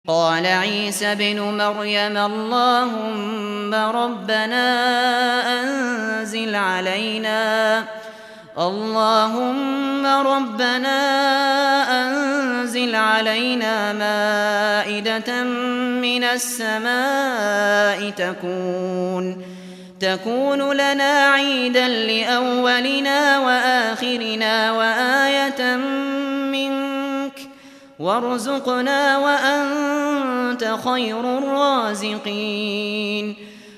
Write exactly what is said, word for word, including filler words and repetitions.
قال عيسى ابن مريم اللهم ربنا أنزل علينا اللهم ربنا أنزل علينا مائدة من السماء تكون تكون لنا عيدا لأولنا وآخرنا وآية منك وارزقنا وأنت خير الرازقين